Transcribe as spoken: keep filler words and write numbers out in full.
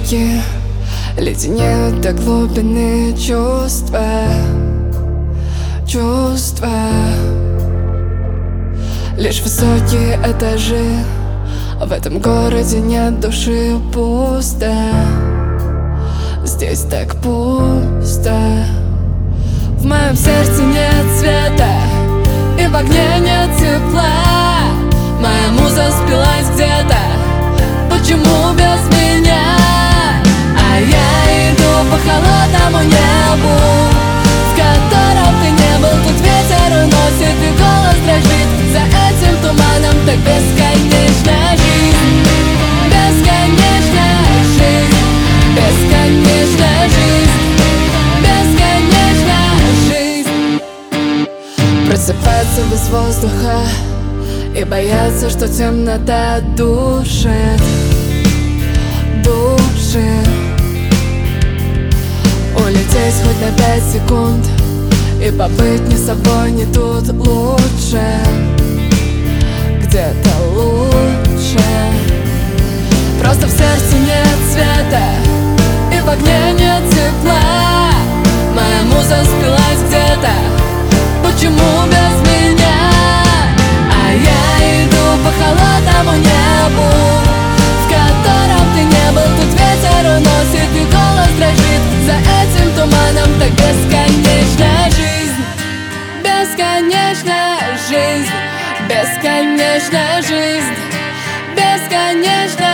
Руки леденеют до глубины чувства, чувства. Лишь высокие этажи, в этом городе нет души, пусто. Здесь так пусто. В моем сердце нет света, и в огне нет тепла. Моя муза спилась где-то, почему без меня? А я иду по холодному небу, в котором ты не был. Тут ветер уносит, и голос дрожит. За этим туманом так бесконечна жизнь, бесконечна жизнь, бесконечна жизнь, бесконечна жизнь. Просыпаться без воздуха и бояться, что темнота душит, душит. Улететь хоть на пять секунд и побыть не собой, не тут лучше, где-то лучше. Просто в сердце нет света, и в огне нет тепла. Моя муза спилась где-то, почему без меня? А я иду по холодному небу, в котором ты не был. Тут ветер уносит, и голос дрожит. За этим туманом так бесконечна жизнь, бесконечна жизнь, бесконечна жизнь, бесконечна